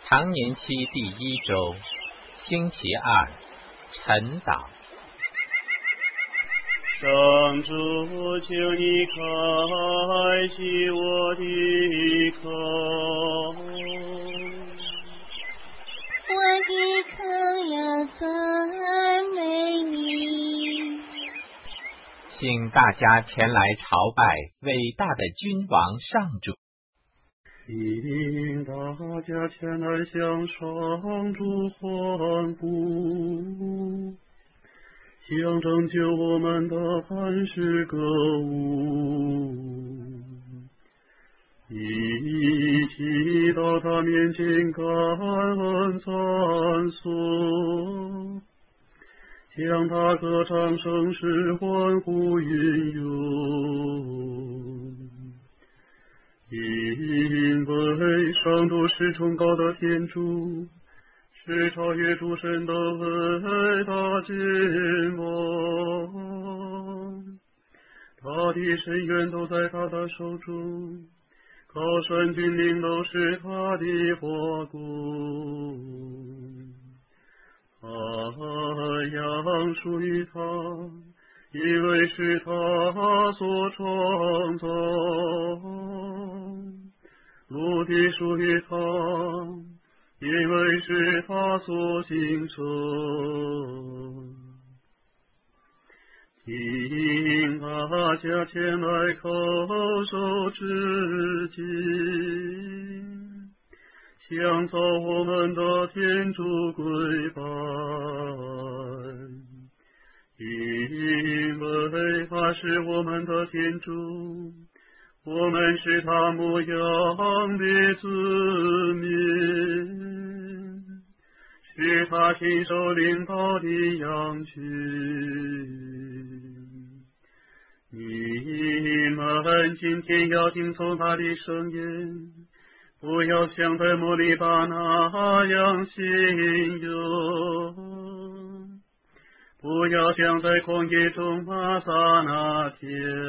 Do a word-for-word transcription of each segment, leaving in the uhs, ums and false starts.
常年期第一周，星期二，晨祷。 上主，求你开启我的口， 我的口要赞美你。 请大家前来朝拜伟大的君王上主。 请大家前来向上主欢呼，向拯救我们的磐石歌舞，一起到他面前感恩赞颂，向他歌唱声势欢呼运用。因为上主是崇高的天主，是超越诸神的伟大君王，他的深渊都在他的手中，高山峻岭都是他的华宫，太阳属于他，因为是他所创造，陆地属于他，因为是他所形成。请大家前来叩首致敬，向造我们的天主跪拜，因为他是我们的天主，我们是他牧养的子民，是他亲手领导的羊群。你们今天要听从他的声音，不要像在摩利巴那样信用，不要像在旷野中玛撒那天。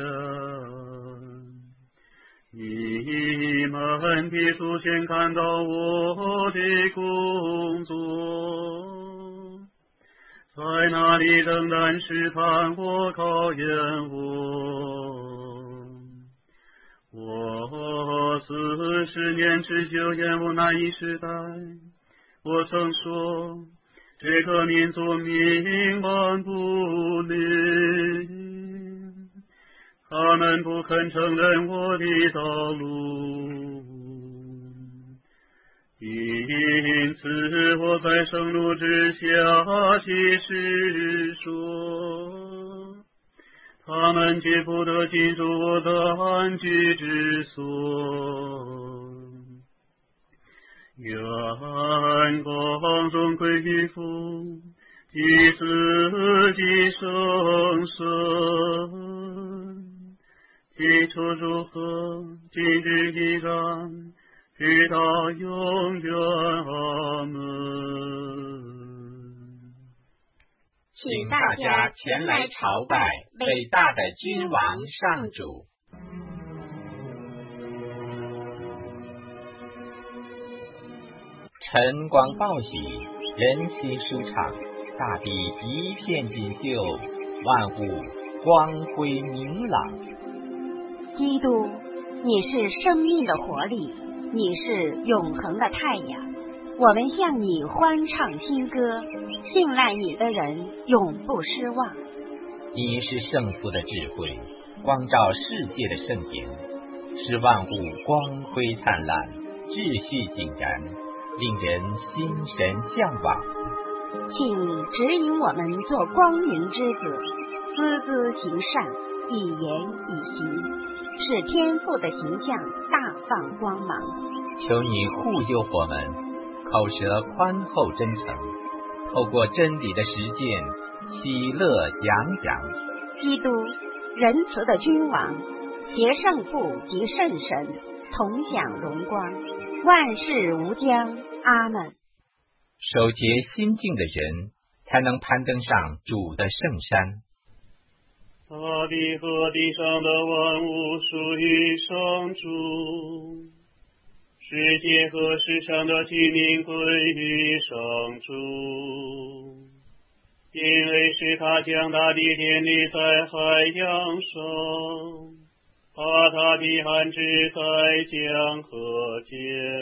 你们的祖先看到我的工作，在那里仍然试探我，考验我。我四十年之久厌恶那一时代，我曾说这个民族冥顽不灵，他们不肯承认我的道路，因此我在盛怒之下起誓说，他们绝不得进入我的安居之所。愿光荣归于父，及子，及圣神，起初如何，今日依然，直到永远。阿门。 请大家前来朝拜伟大的君王上主。晨光报喜，人心舒畅，大地一片锦绣，万物光辉明朗。 基督，你是生命的活力，你是永恒的太阳，我们向你欢唱新歌，信赖你的人永不失望。 你是圣父的智慧，光照世界的圣言，使万物光辉灿烂，秩序井然，令人心神向往。 请你指引我们做光明之子，孜孜行善，一言一行，使天父的形象大放光芒。 求你护佑我们，口舌宽厚真诚，透过真理的实践，喜乐洋洋。 基督，仁慈的君王，携圣父及圣神同享荣光，万事无疆。阿们。 守节心境的人，才能攀登上主的圣山。 大地和地上的万物属于上主， 世界和世上的器皿归于上主，因为是他将大地建立在海洋上，把他的安置在江河间。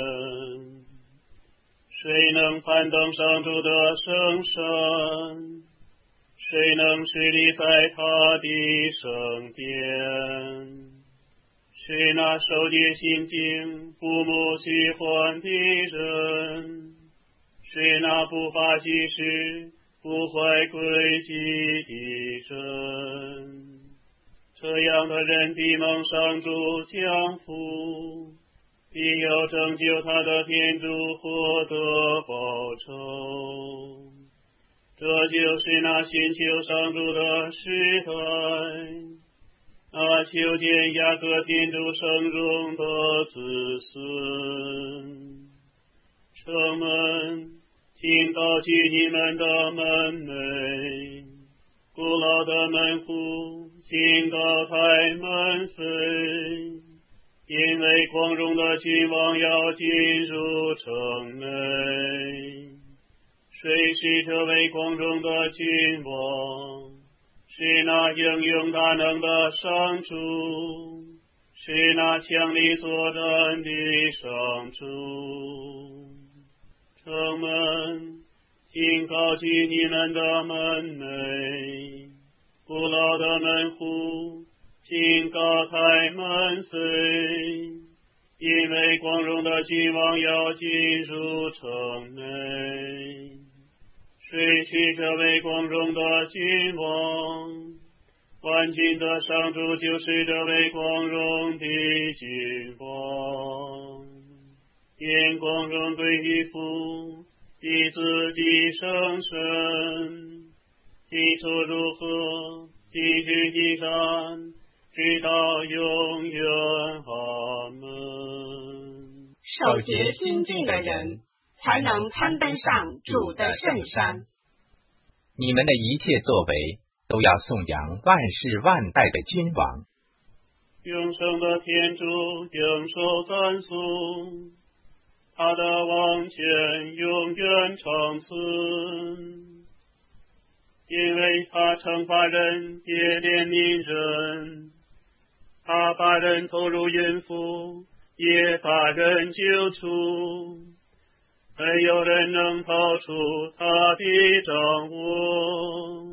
谁能攀登上主的圣山？谁能侍立在他的圣殿？是那守节心经、父母喜欢的人，是那不法行事、不怀规矩的人。这样的人必蒙上主降福，必有拯救他的天主获得报酬。这就是那寻求上主的时代，那求见雅各天主圣容的子孙。城门，请高举你们的门楣，古老的门户，请高抬门扉，因为光荣的君王要进入城内。谁是这位光荣的君王？是那英勇大能的上主，是那强力作战的上主。城门，请高举你们的门楣，古老的门户，请高抬门扉，因为光荣的君王要进入城内。谁是这位光荣的君王？万军的上主就是这位光荣的君王。愿光荣归于父、的子、的圣神，起初如何，今日依然，直到永远。阿门。 守节心境的人，才能攀登上主的圣山。 你们的一切作为，都要颂扬万世万代的君王。 永生的天主应受赞颂，他的王权永远长存，因为他惩罚人，也怜悯人，他把人投入淫妇，也把人救出，没有人能逃出他的掌握。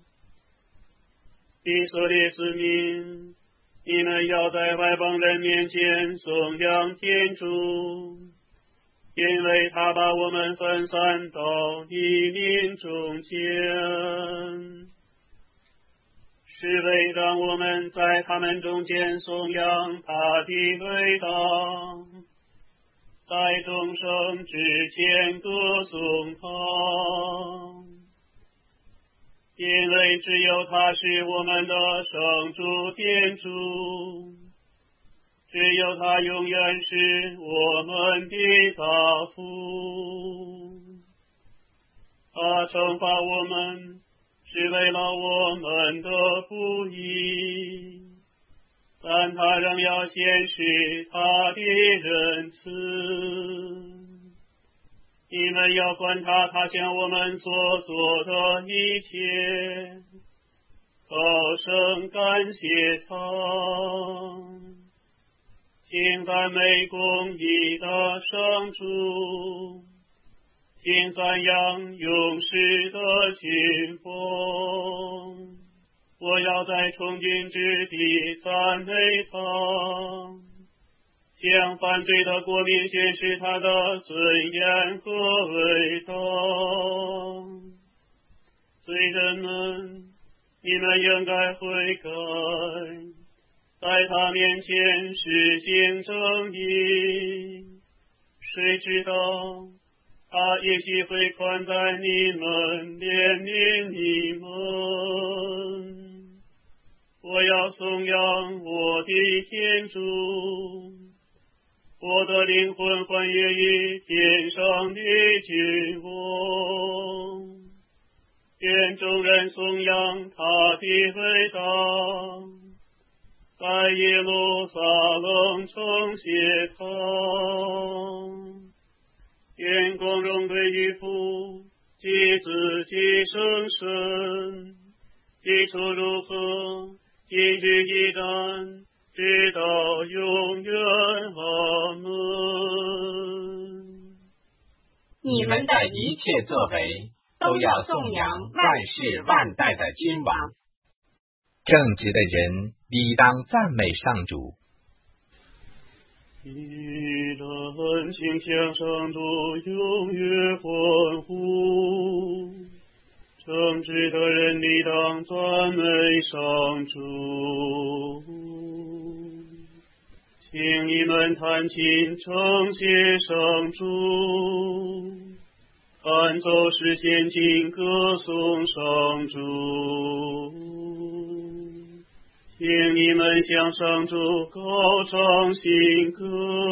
以色列子民，你们要在外邦人面前颂扬天主，因为他把我们分散到移民中间，是为让我们在他们中间颂扬他的伟大，在众生之间歌颂他，因为只有他是我们的圣主天主，只有他永远是我们的大父。他惩罚我们，是为了我们的不义，但他仍要显示他的仁慈。你们要观察他向我们所做的一切，高声感谢他，请赞美公义的上主，请赞扬勇士的君王。我要在崇敬之地赞美他，向犯罪的国民显示他的尊严和伟大。罪人们，你们应该悔改，在他面前实行正义。谁知道他也许会宽待你们，怜悯你们。我要颂扬我的天主，我的灵魂欢悦于天上的君王，愿众人颂扬他的伟大， 在耶路撒冷城斜靠，天光中对于父及子及圣神，基础如何，今日依然，直到永远。阿门。 你们的一切作为，都要颂扬万世万代的君王。正直的人理当赞美上主。 一人请向上主踊跃欢呼，正直的人理当赞美上主。请你们弹琴称谢上主，弹奏诗献琴歌颂上主。请你们向上主高唱新歌，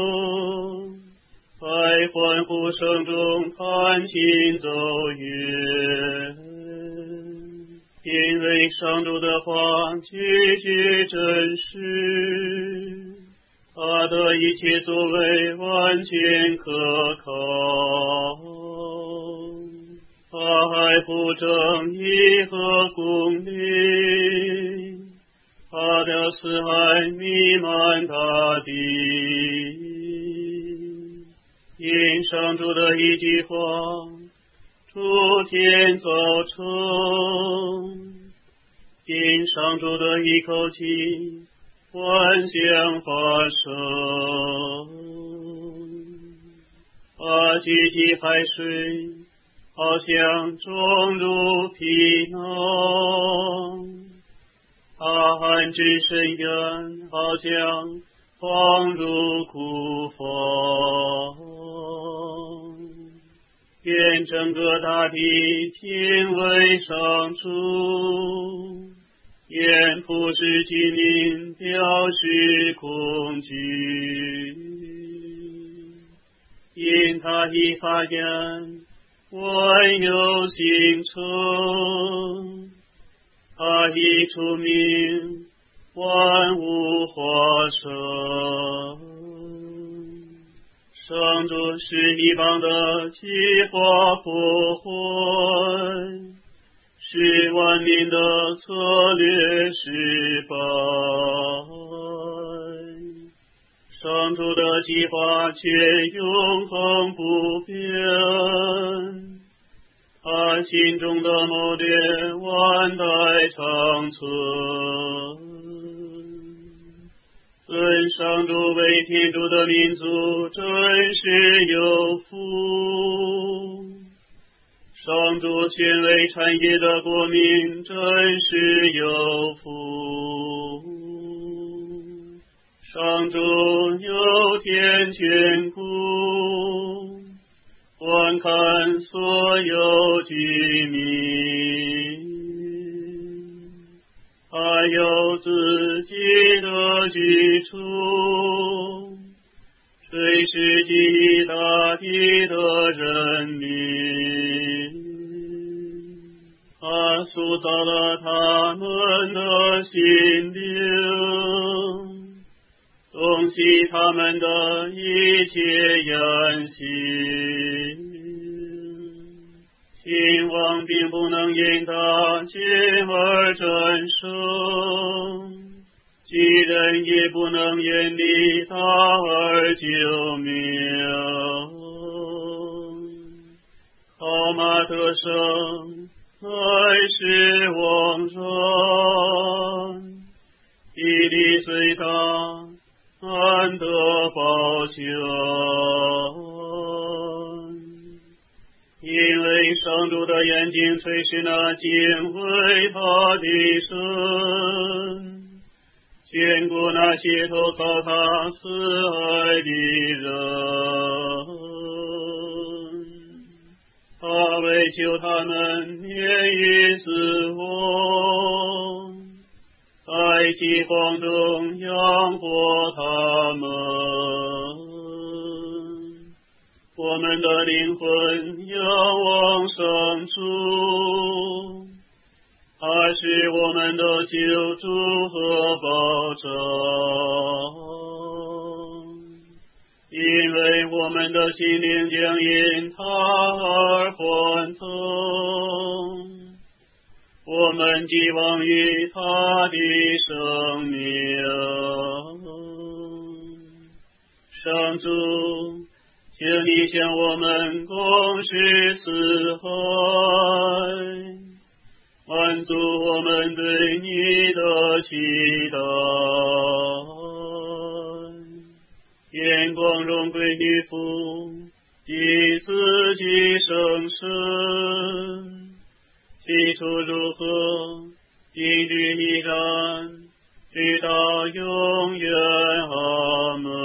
在欢呼声中弹琴奏乐，因为上主的话句句真实，他的一切作为完全可靠，他爱护正义和公理，他的慈爱弥漫大地。因上主的一句话，诸天造成；因上主的一口气，万象发生。他聚集海水，好像种入皮囊；他安置深渊，好像放入库房。愿整个大地敬畏上主，愿普世居民表示恐惧。因他一发言，万有形成；他一出名，万物化生。上主是一邦的计划破坏，是万民的策略失败。上主的计划却永恒不变，他心中的谋略万代长存。尊上主为天主的民族真是有福，上主权为产业的国民真是有福。上主有天眷顾，观看所有居民，他有自己的居处，垂视及大地的人民。他塑造了他们的心灵，洞悉他们的一切言行。秦王并不能因他进而战胜，巨人也不能因你他而救命。好马得胜，乃是枉然；地利虽大，安得保全？因为上主的眼睛垂视那敬畏他的神，眷顾那些投靠他慈爱的人。他为求他们免于死亡，在饥荒中养活他们。我们的灵魂仰望上主， 他是我们的救主和保障，因为我们的心灵将因他而欢腾，我们寄望于他的生命。上主，请你向我们公施慈爱，满足我们对你的期待。愿光荣归于父及子及圣神，起初如何，今日依然，直到永远。阿门。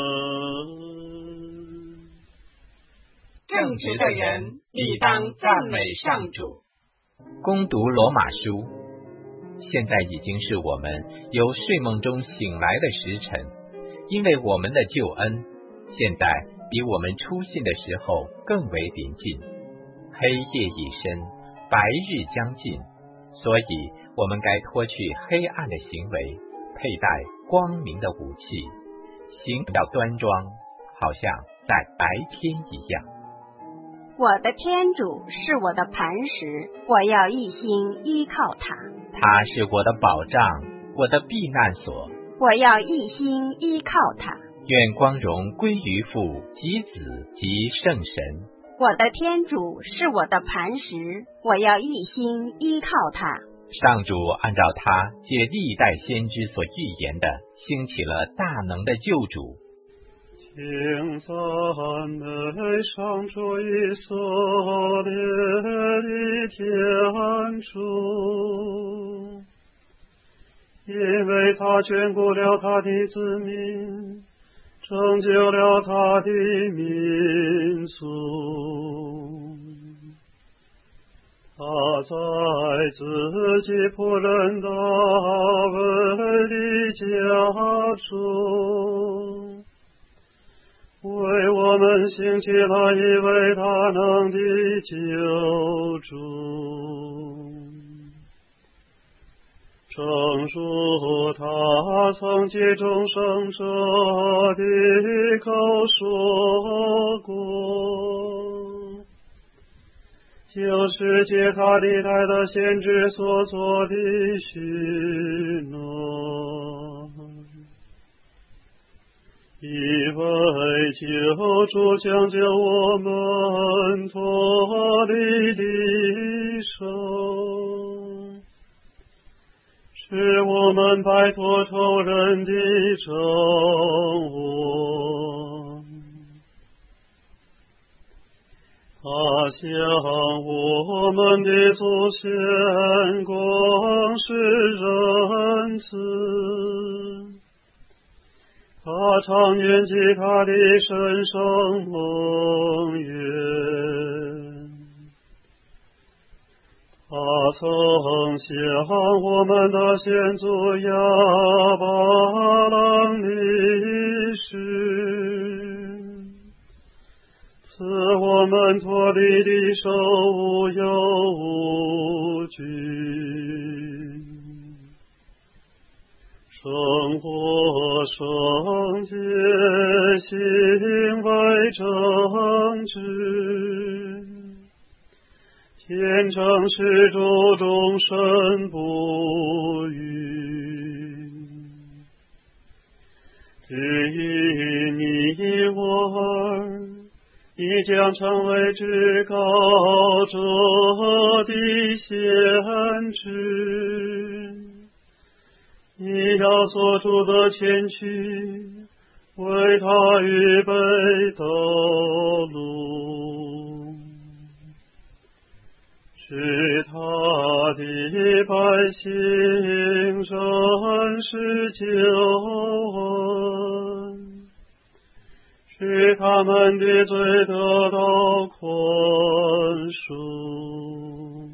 正直的人必当赞美上主。攻读罗马书，现在已经是我们由睡梦中醒来的时辰，因为我们的救恩现在比我们出信的时候更为临近。黑夜已深，白日将近，所以我们该脱去黑暗的行为，佩戴光明的武器，行要端庄，好像在白天一样。 我的天主是我的磐石，我要一心依靠他。 他是我的保障，我的避难所， 我要一心依靠他。 愿光荣归于父及子及圣神。 我的天主是我的磐石，我要一心依靠他。 上主按照他借历代先知所预言的，兴起了大能的救主。 请赞美上主以色列的天主，因为他眷顾了他的子民，拯救了他的民族。他在自己仆人大卫的家中，为我们兴起了一位大能的救主。正如他曾借众圣者的口说过，就是借他历代的先知所做的许诺，以为救主将救我们脱离敌手，使我们摆脱仇人的憎恶。他向我们的祖先广施仁慈，他常念及他的神圣盟约。他曾向我们的先祖亚伯拉立誓，赐我们脱离敌手无忧无惧，生活圣洁，行为正直，虔诚是主终身不渝。至于你我儿，你将成为至高者的先知，你要所住的前去，为他预备道路，使他的百姓认识救恩，使他们的罪得到宽恕。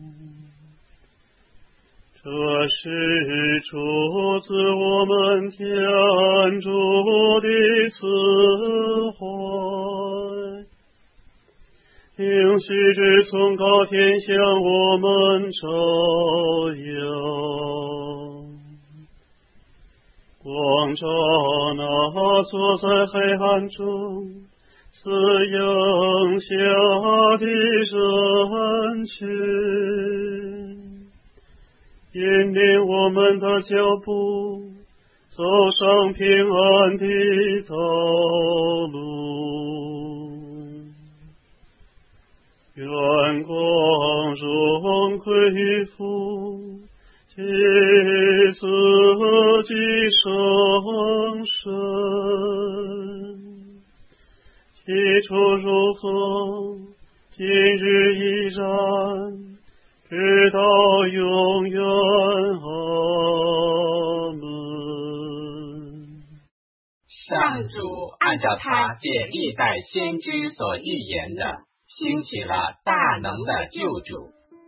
这是出自我们天主的慈怀， 应许之从高天向我们照耀，光照那坐在黑暗中死荫下的人群，引领我们的脚步走上平安的道路。愿光荣归父及子及圣神，起初如何，今日依然，直到永远。阿门。 上主按照他借历代先知所预言的，兴起了大能的救主。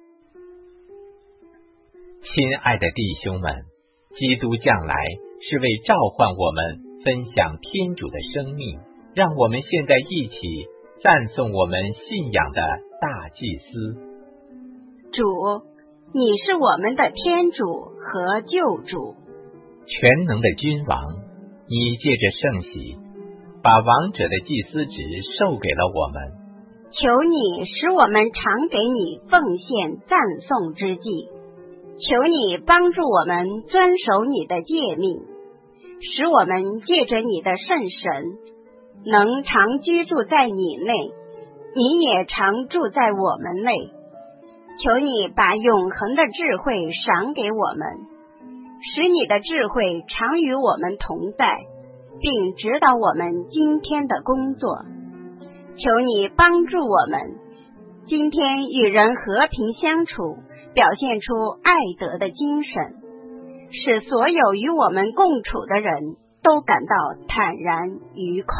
亲爱的弟兄们，基督降来是为召唤我们分享天主的生命，让我们现在一起赞颂我们信仰的大祭司。 主，你是我们的天主和救主， 全能的君王，你借着圣洗把王者的祭司职授给了我们， 求你使我们常给你奉献赞颂之祭，求你帮助我们遵守你的诫命，使我们借着你的圣神能常居住在你内，你也常住在我们内。求你把永恒的智慧赏给我们，使你的智慧常与我们同在，并指导我们今天的工作。求你帮助我们今天与人和平相处，表现出爱德的精神，使所有与我们共处的人都感到坦然愉快。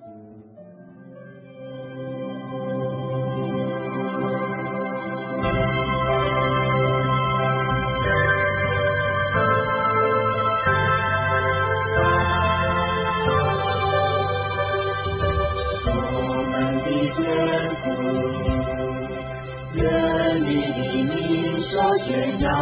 宣扬，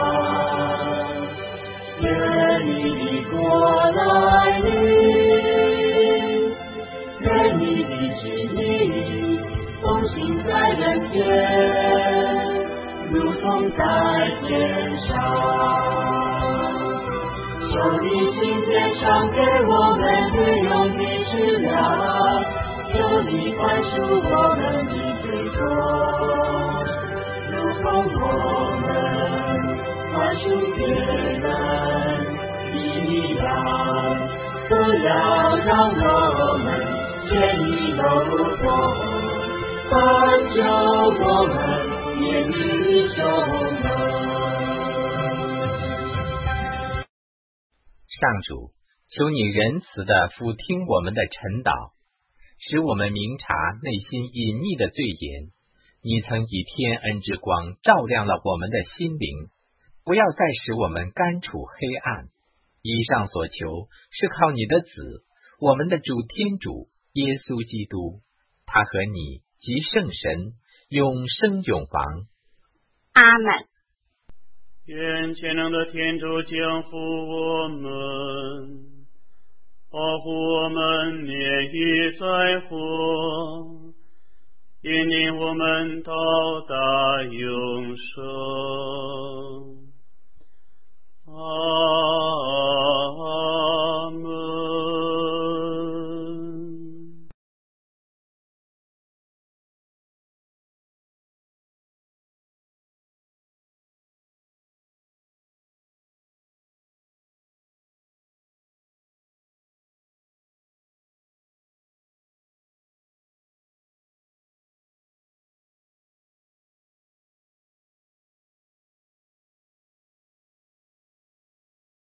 愿你的国来临，愿你的旨意奉行在人间，如同在天上。求你今天赏给我们日用的食粮，求你宽恕我们的罪过，如同我们宽恕别人一样，不要让我们陷于诱惑，挽救我们免于羞辱。 上主，求你仁慈地俯听我们的陈祷，使我们明察内心隐秘的罪言。你曾以天恩之光照亮了我们的心灵，不要再使我们甘处黑暗。以上所求是靠你的子，我们的主天主耶稣基督，他和你及圣神永生永王。 阿门。 愿全能的天主降福我们，保护我们免于灾祸，引领我们到达永生。